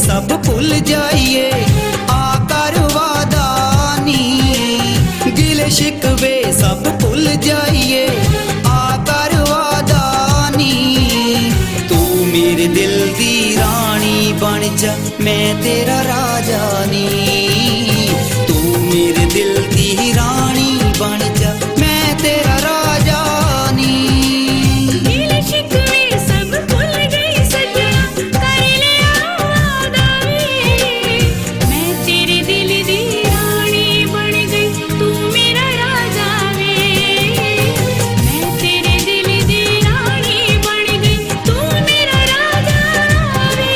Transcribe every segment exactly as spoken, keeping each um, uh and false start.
सब भूल जाइए आकर वादानी, गिले शिकवे सब भूल जाइए आकर वादानी। तू मेरे दिल दी रानी बन जा मैं तेरा राजा नी, तू मेरे दिल दी रानी बन जा मैं तेरा राजा नी। गिले शिकवे सब भूल गई सजना कर लिया वादा वे, मैं तेरे दिल दी रानी बन गई तू मेरा राजा वे, मैं तेरे दिल दी रानी बन गई तू मेरा राजा वे।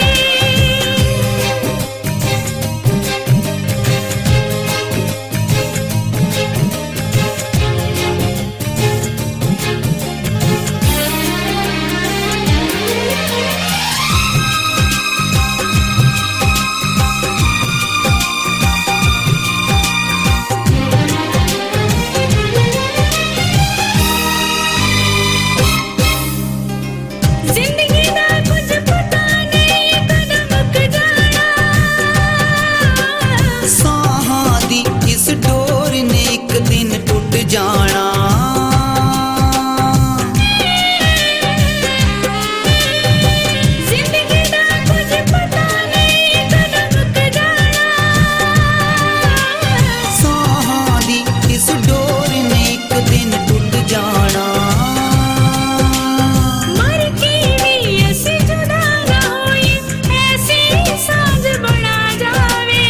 जिंदगी दा कुछ पता नहीं कदम मुक जाना, साहां दी इस डोर ने एक दिन टूट जाना। जिंदगी दा कुछ पता नहीं कदम मुक जाना, साहां दी इस डोर ने एक दिन टूट जाना। मर के भी ऐसे जुदा ना होए ऐसी सांझ बना जावे,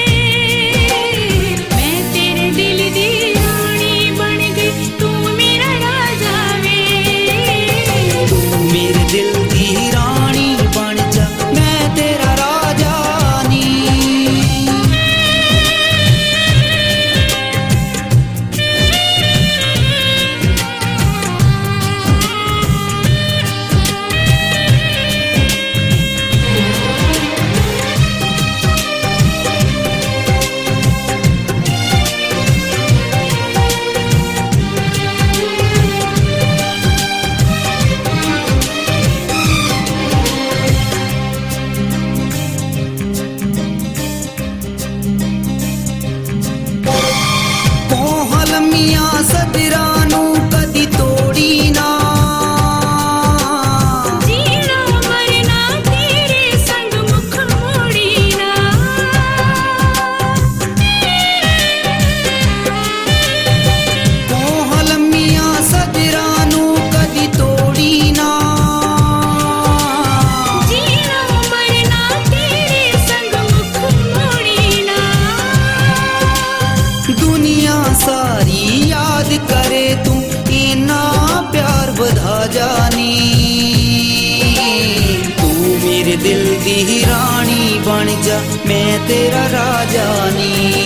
मैं तेरे दिल दी रानी बन गई तू मेरा राजा वे, तू मेरे दिल दी रानी बन जा मैं तेरा राजा नी। कोहल मियां सदरा नू कदी तोड़ी ना, जीना मरना तेरे संग मुख मोड़ी ना, कोहल मियां सदरा नू कदी तोड़ी ना। जीना मरना तेरे संग मुख मोड़ी ना। दुनिया सारी याद करे तू इना प्यार बधा जानी, तू मेरे दिल दी रानी बन जा मैं तेरा राजा नी।